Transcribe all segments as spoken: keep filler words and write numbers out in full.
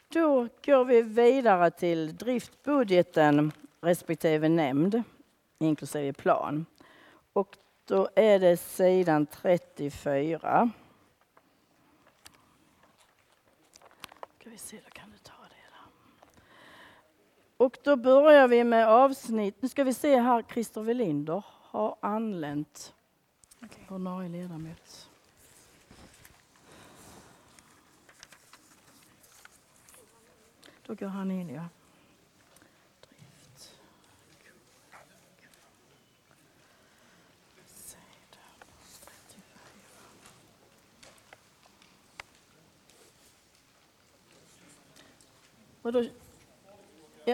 Då går vi vidare till driftbudgeten respektive nämnd, inklusive plan. Och då är det sidan trettiofyra. Ska vi se, då kan du ta det där. Och då börjar vi med avsnitt. Nu ska vi se här, Christer Welinder har anlänt. Okay. Ordinarie ledamot. Då går han in, ja. Drift. Och då, ja.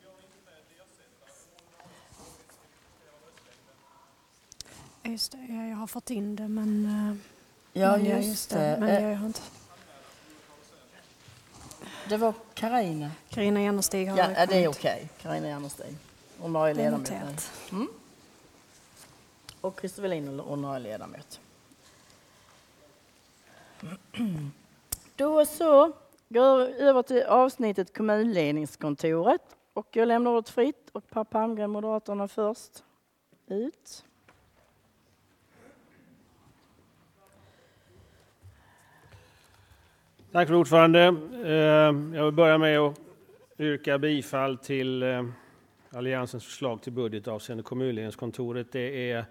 Just det, jag har fått in det, men... Ja, men just, just det. Men jag har inte... Det var Carina. Carina Järnestig har ja, kommit. det är okej. Carina Järnestig. Ordinarie ledamot. Mm. Och Christer Welinder, ordinarie ledamot. Då så går jag över till avsnittet kommunledningskontoret. Och jag lämnar ordet fritt. Och Per Palmgren, Moderaterna först. Ut. Tack för ordförande. Jag vill börja med att yrka bifall till Alliansens förslag till budget avseende kommunledningskontoret. Det är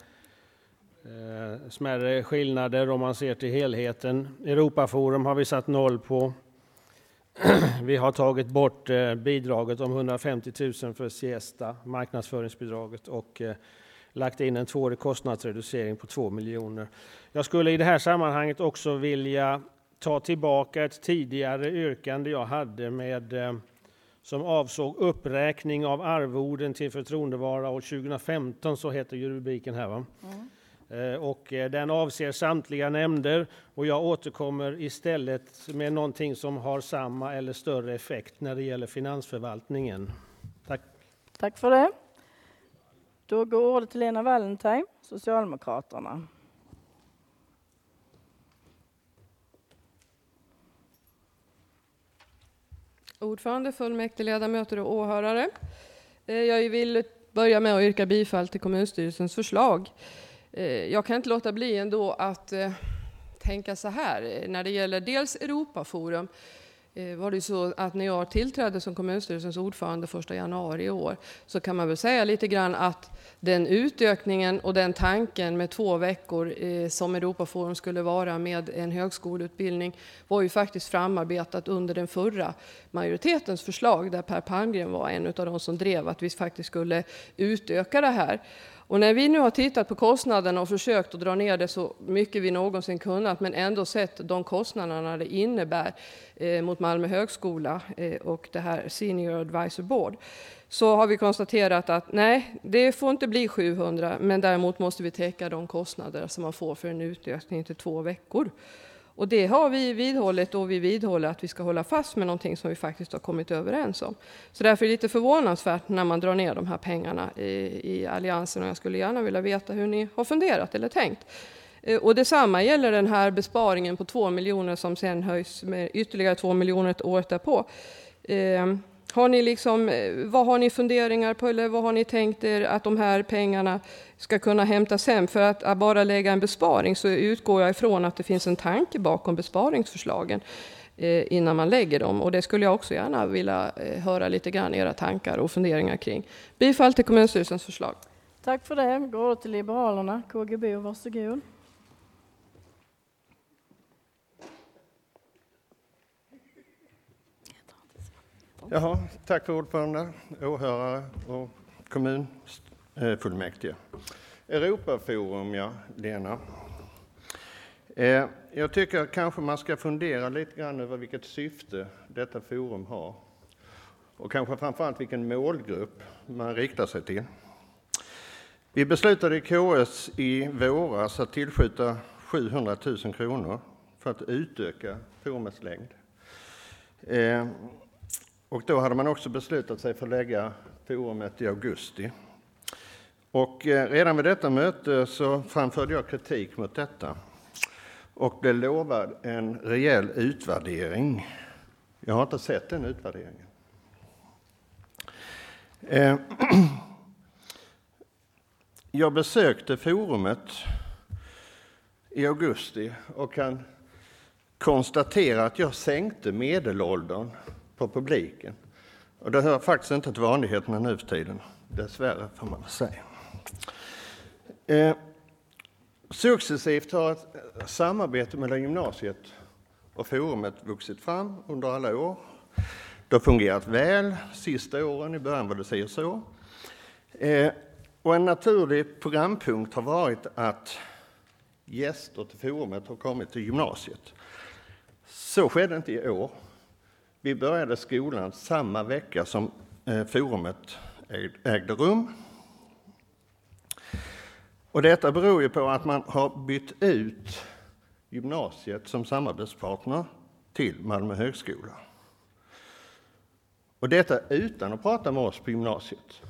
smärre skillnader om man ser till helheten. Europaforum har vi satt noll på. Vi har tagit bort bidraget om hundrafemtio tusen för Siesta, marknadsföringsbidraget, och lagt in en tvåårig kostnadsreducering på två miljoner. Jag skulle i det här sammanhanget också vilja ta tillbaka ett tidigare yrkande jag hade med, som avsåg uppräkning av arvoden till förtroendevara år tjugohundrafemton, så heter ju rubriken här, va? Mm. Och den avser samtliga nämnder, och jag återkommer istället med någonting som har samma eller större effekt när det gäller finansförvaltningen. Tack. Tack för det. Då går ordet till Lena Wallentheim, Socialdemokraterna. Ordförande, fullmäktige, ledamöter och åhörare. Jag vill börja med att yrka bifall till kommunstyrelsens förslag. Jag kan inte låta bli ändå att tänka så här. När det gäller dels Europaforum var det så att när jag tillträdde som kommunstyrelsens ordförande första januari i år, så kan man väl säga lite grann att den utökningen och den tanken med två veckor eh, som Europaforum skulle vara med en högskoleutbildning var ju faktiskt framarbetat under den förra majoritetens förslag, där Per Palmgren var en av de som drev att vi faktiskt skulle utöka det här. Och när vi nu har tittat på kostnaderna och försökt att dra ner det så mycket vi någonsin kunnat, men ändå sett de kostnaderna det innebär eh, mot Malmö högskola eh, och det här Senior Advisor Board, så har vi konstaterat att nej, det får inte bli sjuhundra, men däremot måste vi täcka de kostnader som man får för en utökning till två veckor. Och det har vi vidhållit, och vi vidhåller att vi ska hålla fast med någonting som vi faktiskt har kommit överens om. Så därför är det lite förvånansvärt när man drar ner de här pengarna i, i alliansen, och jag skulle gärna vilja veta hur ni har funderat eller tänkt. Och detsamma gäller den här besparingen på två miljoner som sen höjs med ytterligare två miljoner ett år därpå. Eh, Har ni liksom, vad har ni funderingar på, eller vad har ni tänkt er att de här pengarna ska kunna hämtas hem? För att bara lägga en besparing så utgår jag ifrån att det finns en tanke bakom besparingsförslagen eh, innan man lägger dem. Och det skulle jag också gärna vilja eh, höra lite grann era tankar och funderingar kring. Bifall till kommunstyrelsens förslag. Tack för det. Går till Liberalerna. K G B, varsågod. Jaha, tack för ordförande, åhörare och kommunfullmäktige. Europaforum, ja, Lena. Eh, jag tycker kanske man ska fundera lite grann över vilket syfte detta forum har. Och kanske framförallt vilken målgrupp man riktar sig till. Vi beslutade i K S i våras att tillskjuta sjuhundratusen kronor för att utöka forumets längd. Eh, Och då hade man också beslutat sig för att lägga forumet i augusti. Och redan vid detta möte så framförde jag kritik mot detta. Och blev lovad en rejäl utvärdering. Jag har inte sett den utvärderingen. Eh, jag besökte forumet i augusti och kan konstatera att jag sänkte medelåldern på publiken. Och det hör faktiskt inte till vanligheterna nu för tiden. Dessvärre får man säga. Eh, successivt har ett samarbete mellan gymnasiet och forumet vuxit fram under alla år. Det har fungerat väl sista åren, i början var det säger så. Eh, och en naturlig programpunkt har varit att gäster till forumet har kommit till gymnasiet. Så skedde inte i år. Vi började skolan samma vecka som eh, forumet ägde rum. Och detta beror ju på att man har bytt ut gymnasiet som samarbetspartner till Malmö högskola. Och detta utan att prata med oss på gymnasiet.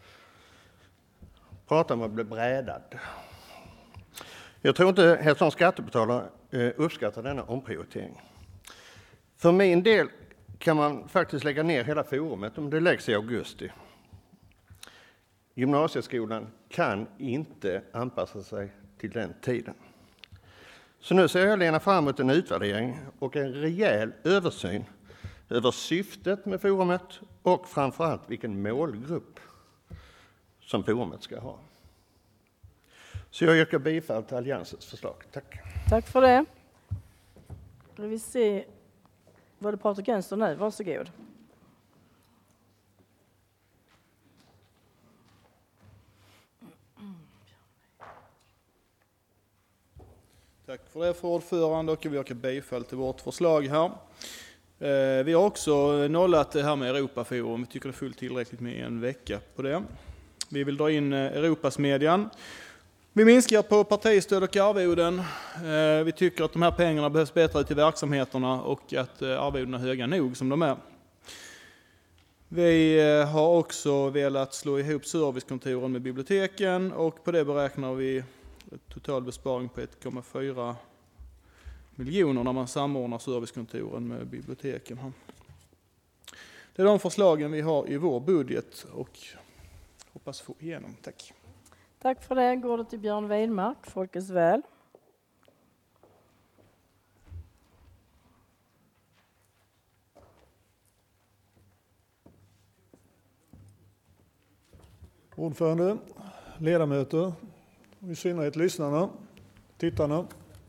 Prata med att bli brädad. Jag tror inte att som skattebetalare uppskattar denna omprioritering. För min del kan man faktiskt lägga ner hela forumet om det läggs i augusti. Gymnasieskolan kan inte anpassa sig till den tiden. Så nu ser jag Lena fram emot en utvärdering och en rejäl översyn över syftet med forumet och framförallt vilken målgrupp som forumet ska ha. Så jag yrkar bifall till Alliansens förslag. Tack. Tack för det. Då vi se vad det Patrik Jönsson nu. Varsågod. Tack för det, för ordförande, och vi yrkar bifall till vårt förslag här. Vi har också nollat det här med Europaforum. Vi tycker det är fullt tillräckligt med en vecka på det. Vi vill dra in Europas median. Vi minskar på partistöd och arvoden. Vi tycker att de här pengarna behövs bättre till verksamheterna och att arvodena är höga nog som de är. Vi har också velat slå ihop servicekontoren med biblioteken, och på det beräknar vi total besparing på ett komma fyra miljoner när man samordnar servicekontoren med biblioteken. Det är de förslagen vi har i vår budget och hoppas få igenom. Tack. Tack för det. Går det till Björn Weidmark, Folkets väl. Ordförande, ledamöter och i synnerhet lyssnarna, tittarna.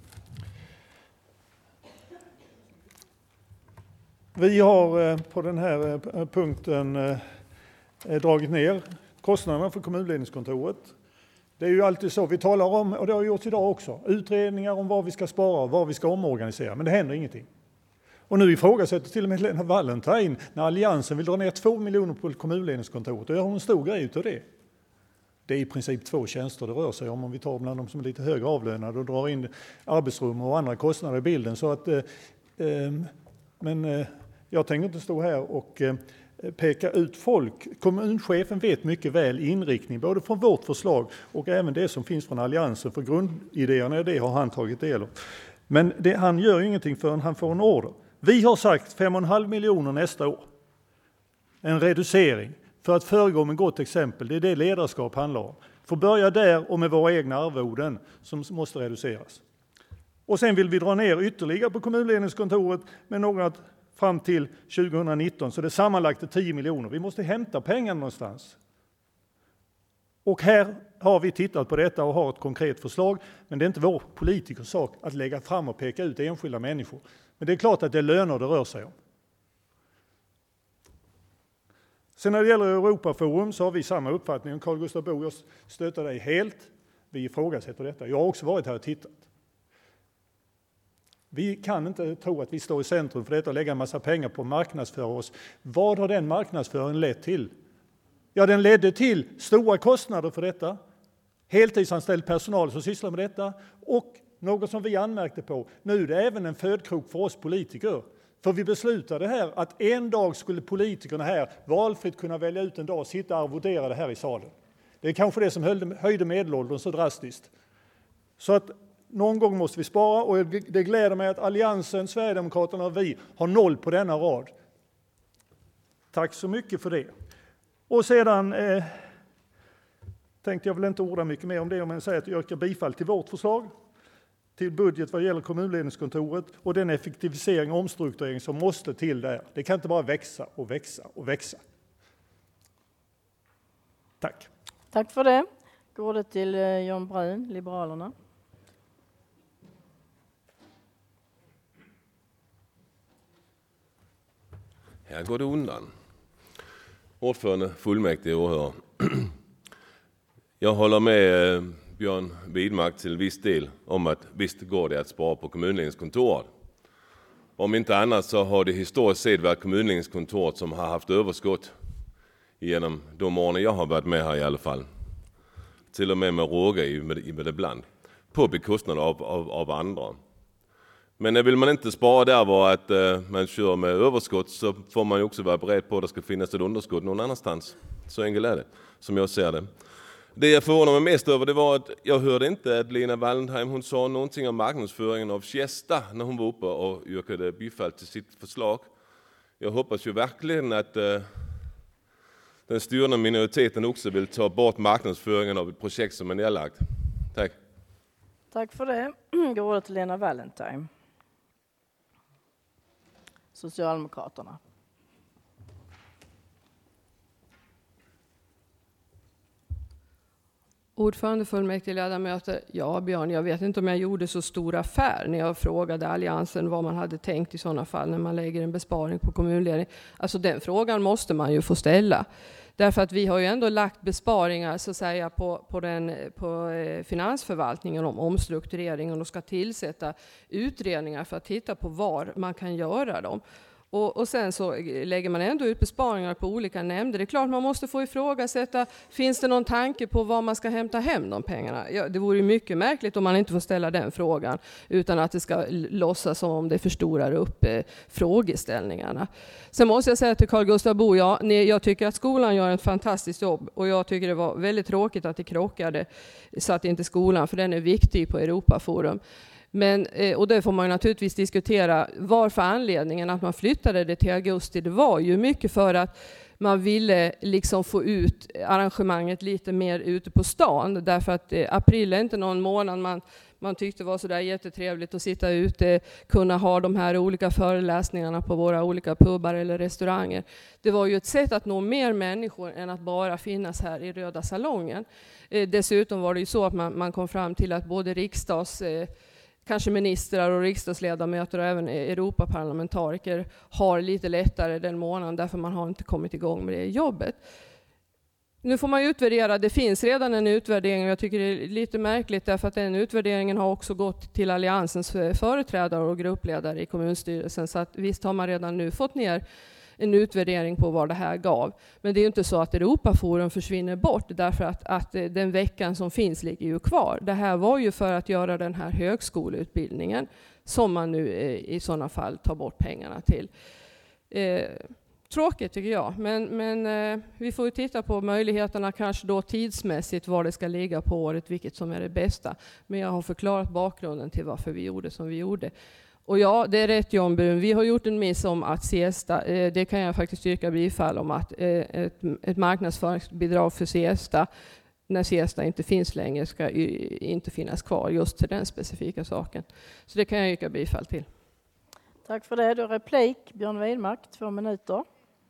Vi har på den här punkten dragit ner kostnaderna för kommunledningskontoret. Det är ju alltid så vi talar om, och det har gjorts idag också, utredningar om vad vi ska spara och vad vi ska omorganisera, men det händer ingenting. Och nu ifrågasätter till och med Lena Wallentheim när Alliansen vill dra ner två miljoner på kommunledningskontoret, och jag har en stor grej utav det. Det är i princip två tjänster det rör sig om, om vi tar bland de som är lite högre avlönade och drar in arbetsrum och andra kostnader i bilden. Så att, eh, men eh, jag tänker inte stå här och eh, peka ut folk. Kommunchefen vet mycket väl inriktning, både från vårt förslag och även det som finns från Alliansen, för grundidéerna det har han tagit del av. Men det, han gör ju ingenting förrän han får en order. Vi har sagt fem komma fem miljoner nästa år. En reducering. För att föregå med gott exempel, det är det ledarskap handlar om. Får börja där och med våra egna arvoden som måste reduceras. Och sen vill vi dra ner ytterligare på kommunledningskontoret med något fram till tjugonitton, så det är sammanlagt tio miljoner. Vi måste hämta pengar någonstans. Och här har vi tittat på detta och har ett konkret förslag, men det är inte vår politikers sak att lägga fram och peka ut enskilda människor. Men det är klart att det är löner det rör sig om. Sen när det gäller Europaforum så har vi samma uppfattning. Carl Gustaf Bo, jag stöter dig helt. Vi ifrågasätter detta. Jag har också varit här och tittat. Vi kan inte tro att vi står i centrum för detta och lägga en massa pengar på att marknadsföra oss. Vad har den marknadsföringen lett till? Ja, den ledde till stora kostnader för detta. Heltidsanställd personal som sysslar med detta. Och något som vi anmärkte på, nu är det även en födkrok för oss politiker. För vi beslutade här att en dag skulle politikerna här valfritt kunna välja ut en dag och sitta och arvodera det här i salen. Det är kanske det som höjde medelåldern så drastiskt. Så att någon gång måste vi spara, och det gläder mig att Alliansen, Sverigedemokraterna och vi har noll på denna rad. Tack så mycket för det. Och sedan eh, tänkte jag väl inte orda mycket mer om det, om jag säger att jag yrkar bifall till vårt förslag till budget vad gäller kommunledningskontoret och den effektivisering och omstrukturering som måste till där. Det kan inte bara växa och växa och växa. Tack. Tack för det. Går det till Jan Brun, Liberalerna. Här går det undan. Ordförande, fullmäktige och åhörare. Jag håller med Björn Widmark till viss del om att visst går det att spara på kommunledningskontoret. Om inte annat så har det historiskt sett varit kommunledningskontoret som har haft överskott genom de åren jag har varit med här i alla fall. Till och med med råga i med ibland. På bekostnad av, av, av andra. Men vill man inte spara där var att eh, man kör med överskott, så får man ju också vara beredd på att det ska finnas ett underskott någon annanstans. Så enkelt är det, som jag ser det. Det jag förvånar mig mest över, det var att jag hörde inte att Lena Wallentheim, hon sa någonting om marknadsföringen av Siesta när hon var uppe och yrkade bifall till sitt förslag. Jag hoppas ju verkligen att eh, den styrande minoriteten också vill ta bort marknadsföringen av ett projekt som är nedlagt. Tack. Tack för det. Går det till Lena Wallentheim, Socialdemokraterna. Ordförande, fullmäktige, ledamöter. Ja, Björn, jag vet inte om jag gjorde så stor affär när jag frågade Alliansen vad man hade tänkt i sådana fall när man lägger en besparing på kommunledning. Alltså den frågan måste man ju få ställa. Därför att vi har ju ändå lagt besparingar så att säga, på, på, den, på finansförvaltningen om omstruktureringen och ska tillsätta utredningar för att titta på var man kan göra dem. Och, och sen så lägger man ändå ut besparingar på olika nämnder. Det är klart man måste få ifrågasätta, finns det någon tanke på var man ska hämta hem de pengarna? Ja, det vore ju mycket märkligt om man inte får ställa den frågan utan att det ska låtsas som om det förstorar upp eh, frågeställningarna. Sen måste jag säga till Carl Gustaf Bo, ja, ni, jag tycker att skolan gör ett fantastiskt jobb och jag tycker det var väldigt tråkigt att det krockade så att inte skolan, för den är viktig på Europaforum. Men, och det får man ju naturligtvis diskutera varför anledningen att man flyttade det till augusti. Det var ju mycket för att man ville liksom få ut arrangemanget lite mer ute på stan. Därför att april är inte någon månad man, man tyckte var så där jättetrevligt att sitta ute, kunna ha de här olika föreläsningarna på våra olika pubbar eller restauranger. Det var ju ett sätt att nå mer människor än att bara finnas här i Röda salongen. Dessutom var det ju så att man, man kom fram till att både riksdags kanske ministrar och riksdagsledamöter och även Europaparlamentariker har lite lättare den månaden därför man har inte kommit igång med det jobbet. Nu får man utvärdera, det finns redan en utvärdering och jag tycker det är lite märkligt därför att den utvärderingen har också gått till Alliansens företrädare och gruppledare i kommunstyrelsen, så att visst har man redan nu fått ner en utvärdering på vad det här gav. Men det är ju inte så att Europaforum försvinner bort därför att, att den veckan som finns ligger ju kvar. Det här var ju för att göra den här högskoleutbildningen som man nu eh, i sådana fall tar bort pengarna till. Eh, tråkigt tycker jag, men, men eh, vi får ju titta på möjligheterna kanske då tidsmässigt var det ska ligga på året, vilket som är det bästa. Men jag har förklarat bakgrunden till varför vi gjorde som vi gjorde. Och ja, det är rätt Jan Brun. Vi har gjort en miss om att Siesta, eh, det kan jag faktiskt yrka bifall om att eh, ett, ett marknadsföringsbidrag för Siesta, när Siesta inte finns längre, ska y- inte finnas kvar just till den specifika saken. Så det kan jag yrka bifall till. Tack för det. Då replik, Björn Widmark, två minuter.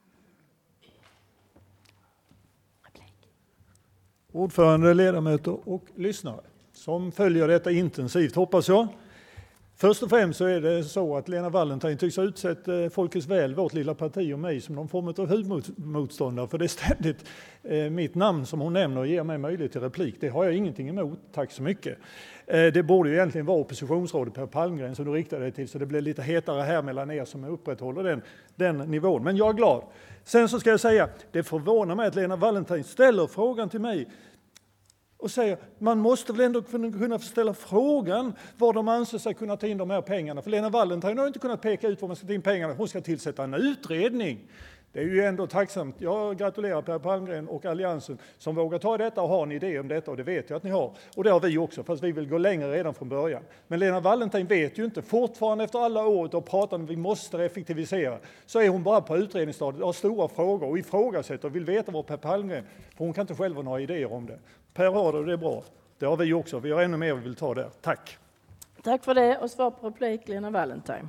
Replik. Ordförande, ledamöter och lyssnare som följer detta intensivt, hoppas jag. Först och främst så är det så att Lena Wallentheim tycks ha utsett Folkets väl, vårt lilla parti och mig, som någon form av huvudmotståndare. För det är ständigt eh, mitt namn som hon nämner och ger mig möjlighet till replik. Det har jag ingenting emot. Tack så mycket. Eh, det borde ju egentligen vara oppositionsrådet Per Palmgren som du riktade dig till, så det blir lite hetare här mellan er som upprätthåller den, den nivån. Men jag är glad. Sen så ska jag säga, det förvånar mig att Lena Wallentheim ställer frågan till mig och säger, man måste väl ändå kunna ställa frågan var de anser sig kunna ta in de här pengarna. För Lena Wallentheim har inte kunnat peka ut var man ska ta in pengarna. Hon ska tillsätta en utredning. Det är ju ändå tacksamt. Jag gratulerar Per Palmgren och Alliansen som vågar ta detta och har en idé om detta, och det vet jag att ni har. Och det har vi också, fast vi vill gå längre redan från början. Men Lena Wallentheim vet ju inte, fortfarande efter alla år och pratar om att vi måste effektivisera, så är hon bara på utredningsstadiet, har stora frågor och ifrågasätter och vill veta vad Per Palmgren, för hon kan inte själv ha några idéer om det. Per har det och det är bra. Det har vi också. Vi har ännu mer vi vill ta där. Tack. Tack för det, och svar på replik Lena Wallentheim.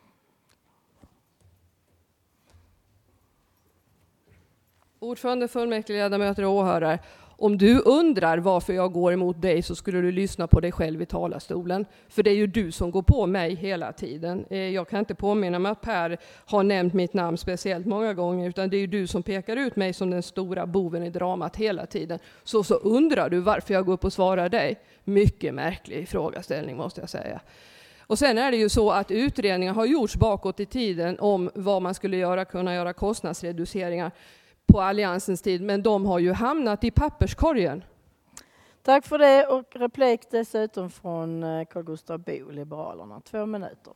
Ordförande, fullmäktige, ledamöter och åhörare. Om du undrar varför jag går emot dig så skulle du lyssna på dig själv i talarstolen. För det är ju du som går på mig hela tiden. Jag kan inte påminna mig att Per har nämnt mitt namn speciellt många gånger, utan det är ju du som pekar ut mig som den stora boven i dramat hela tiden. Så så undrar du varför jag går upp och svarar dig. Mycket märklig frågeställning måste jag säga. Och sen är det ju så att utredningar har gjorts bakåt i tiden om vad man skulle göra, kunna göra kostnadsreduceringar på Alliansens tid, men de har ju hamnat i papperskorgen. Tack för det, och replik dessutom från Carl Gustaf Bo, Liberalerna. Två minuter.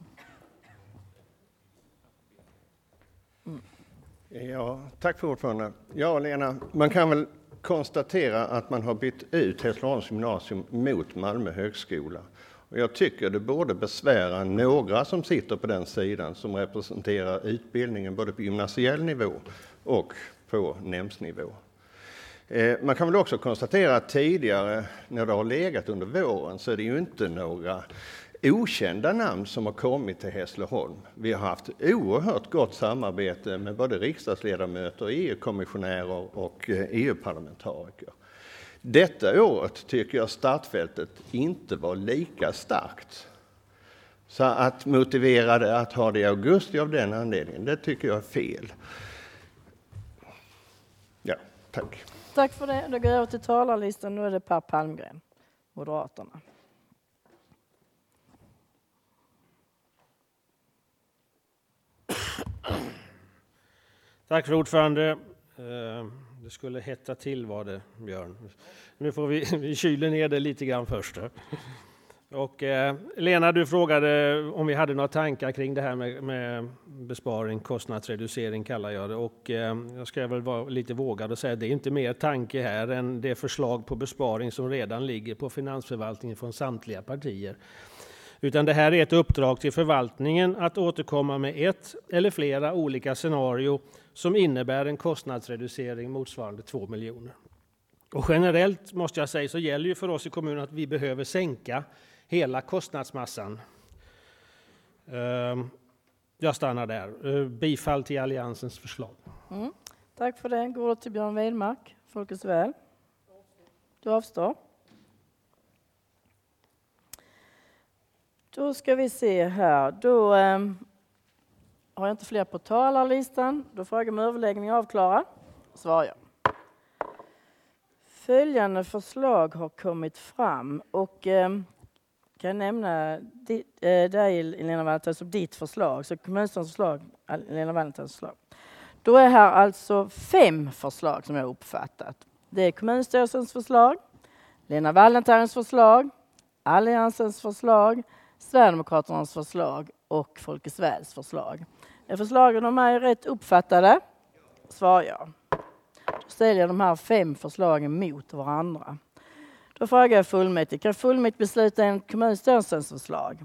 Mm. Ja, tack för ordförande. Ja, Lena, man kan väl konstatera att man har bytt ut Hässleholms gymnasium mot Malmö högskola. Och jag tycker det borde besvära några som sitter på den sidan som representerar utbildningen både på gymnasiell nivå och på nämndsnivå. Eh, man kan väl också konstatera att tidigare när det har legat under våren så är det ju inte några okända namn som har kommit till Hässleholm. Vi har haft oerhört gott samarbete med både riksdagsledamöter, E U-kommissionärer och E U-parlamentariker. Detta året tycker jag startfältet inte var lika starkt. Så att motivera det att ha det i augusti av den anledningen, det tycker jag är fel. Ja, tack. Tack för det. Då går jag över till talarlistan. Nu är det Per Palmgren, Moderaterna. Tack för ordförande. Det skulle hetta till var det, Björn. Nu får vi, vi kyler ner det lite grann först. Och, eh, Lena, du frågade om vi hade några tankar kring det här med, med besparing, kostnadsreducering kallar jag det. Och eh, jag ska väl vara lite vågad och säga att det är inte mer tanke här än det förslag på besparing som redan ligger på finansförvaltningen från samtliga partier. Utan det här är ett uppdrag till förvaltningen att återkomma med ett eller flera olika scenario som innebär en kostnadsreducering motsvarande två miljoner. Och generellt måste jag säga så gäller ju för oss i kommunen att vi behöver sänka hela kostnadsmassan. Jag stannar där. Bifall till Alliansens förslag. Mm. Tack för det. Går till Björn Widmark, Folkets väl. Du avstår. Då ska vi se här. Då eh, har jag inte fler på talarlistan. Då frågar jag om överläggningen är avklarad. Svarar jag. Följande förslag har kommit fram och eh, kan jag nämna ditt, eh, dig, Lena Wallentheim, som ditt förslag. Så kommunstyrelsens förslag, Lena Wallentheims förslag. Då är här alltså fem förslag som jag har uppfattat. Det är kommunstyrelsens förslag, Lena Wallentheims förslag, Alliansens förslag, Sverigedemokraternas förslag och Folkets väls förslag. Är förslagen de är rätt uppfattade? Svarar jag. Då ställer jag de här fem förslagen mot varandra. Då frågar jag fullmäktige. Kan fullmäktige besluta enligt kommunstyrelsens förslag?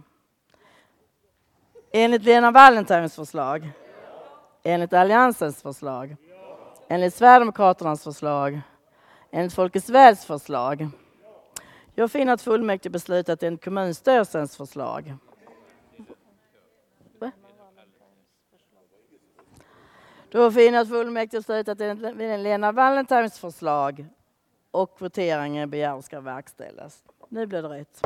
Enligt Lena Wallenteims förslag? Enligt Alliansens förslag? Enligt Sverigedemokraternas förslag? Enligt Folkets väls förslag? Jag finner att fullmäktige beslutat enligt kommunstyrelsens förslag. Va? Då finner jag att fullmäktige beslutat enligt Lena Wallenteims förslag och voteringen begär ska verkställas. Nu blir det rätt.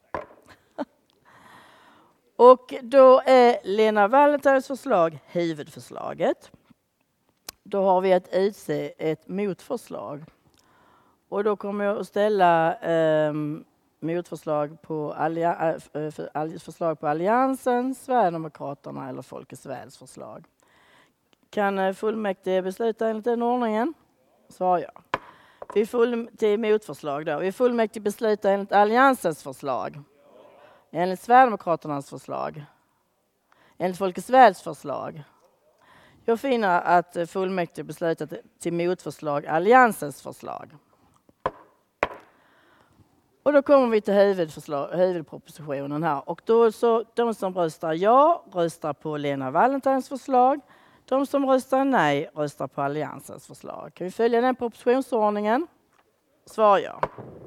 Och då är Lena Wallenteims förslag huvudförslaget. Då har vi att utse ett motförslag. Och då kommer jag att ställa eh, motförslag på, allia, äh, förslag på Alliansen, Sverigedemokraterna eller Folkets väls förslag. Kan fullmäktige besluta enligt den ordningen? Svarar jag. Vi full, till motförslag då. Vi fullmäktige besluta enligt Alliansens förslag. Enligt Sverigedemokraternas förslag. Enligt Folkets väls förslag. Jag finner att fullmäktige beslutat till motförslag alliansens förslag. Och då kommer vi till huvudförslag, huvudpropositionen här. Och då så de som röstar ja röstar på Lena Wallentines förslag. De som röstar nej röstar på alliansens förslag. Kan vi följa den propositionsordningen? Svar ja.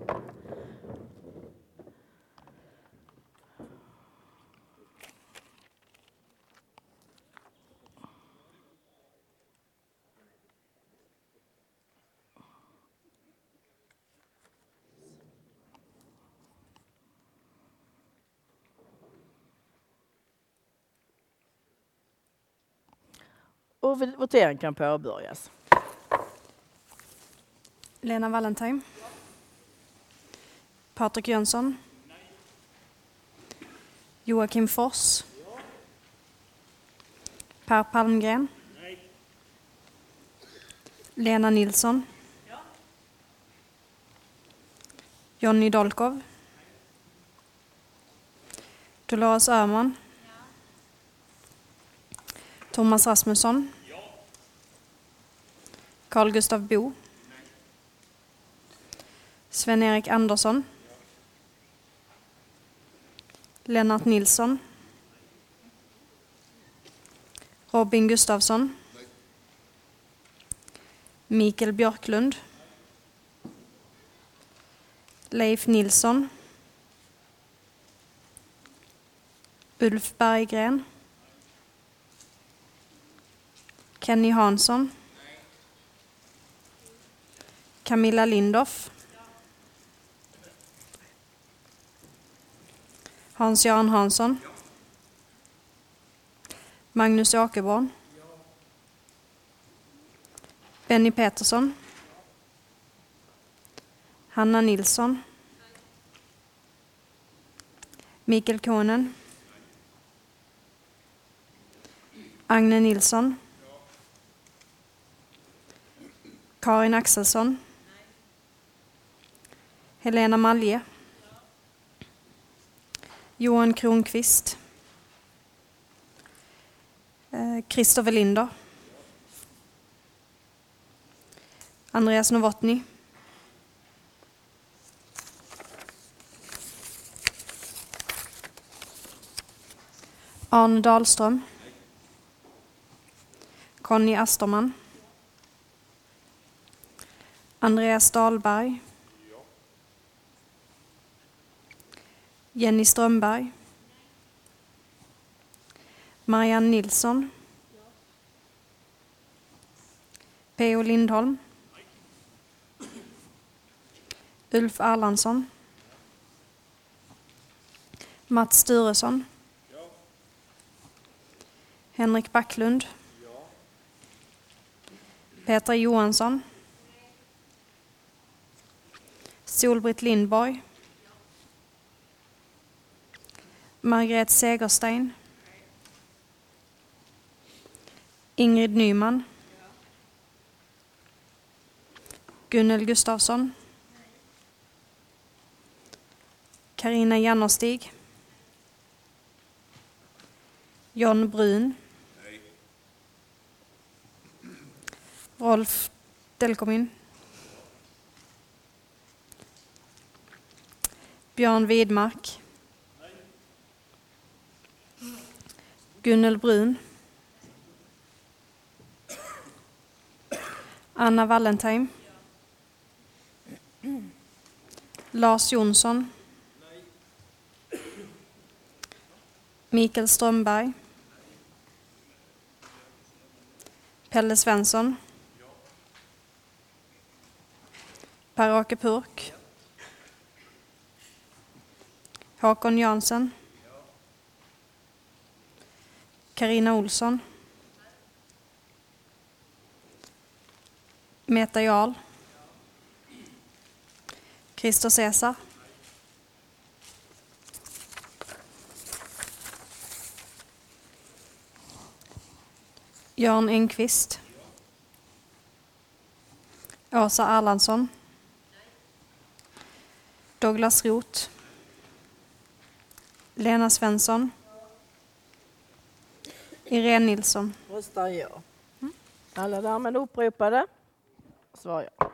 Och voteringen kan påbörjas. Lena Wallentine. Patrik Jönsson. Nej. Joakim Fors. Ja. Per Palmgren. Nej. Lena Nilsson. Ja. Jonny Dolkov. Nej. Dolores Öhman. Ja. Thomas Rasmusson. Ja. Carl Gustav Bo. Sven-Erik Andersson. Ja. Lennart Nilsson. Robin Gustafsson. Nej. Mikael Björklund. Nej. Leif Nilsson. Ulf Berggren. Nej. Kenny Hansson. Nej. Camilla Lindorff. Hans-Göran Hansson. Ja. Magnus Åkerborn. Ja. Benny Petersson. Ja. Hanna Nilsson. Nej. Mikael Konen. Nej. Agne Nilsson. Ja. Karin Axelsson. Nej. Helena Malje. Johan Kronqvist. Christopher Linder. Andreas Novotny. Arne Dahlström. Conny Asterman. Andreas Dahlberg. Jenny Strömberg. Marianne Nilsson. P O Lindholm. Ulf Erlandsson. Mats Sturesson. Henrik Backlund. Petra Johansson. Solbritt Lindborg. Margret Segerstein. Ingrid Nyman. Gunnel Gustafsson. Karina Jannerstig. John Brun. Rolf Delkomin. Björn Widmark. Gunnel Brun. Anna Wallentine. Lars Jonsson. Mikael Strömberg. Pelle Svensson. Per-Åke Purk. Håkon Jansen. Carina Olsson. Meta Jarl. Christer Cesar. Jan Engqvist. Åsa Erlandsson. Douglas Roth. Lena Svensson. Irene Nilsson. Röstar ja. Alla därmed uppropade? Svar ja.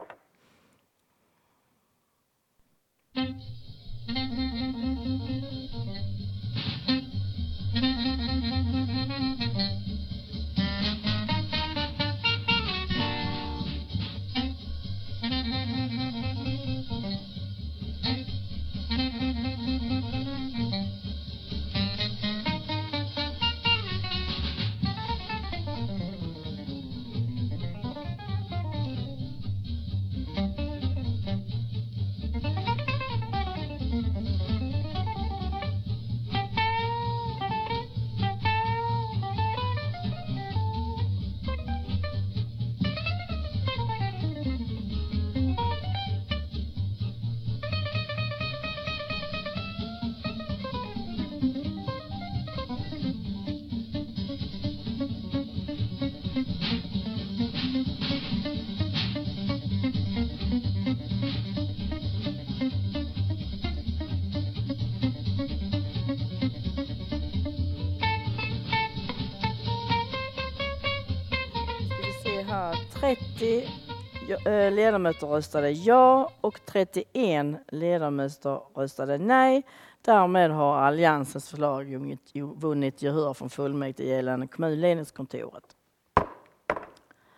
trettio ledamöter röstade ja och trettioen ledamöter röstade nej. Därmed har alliansens förslag vunnit gehör från fullmäktige gällande kommunledningskontoret.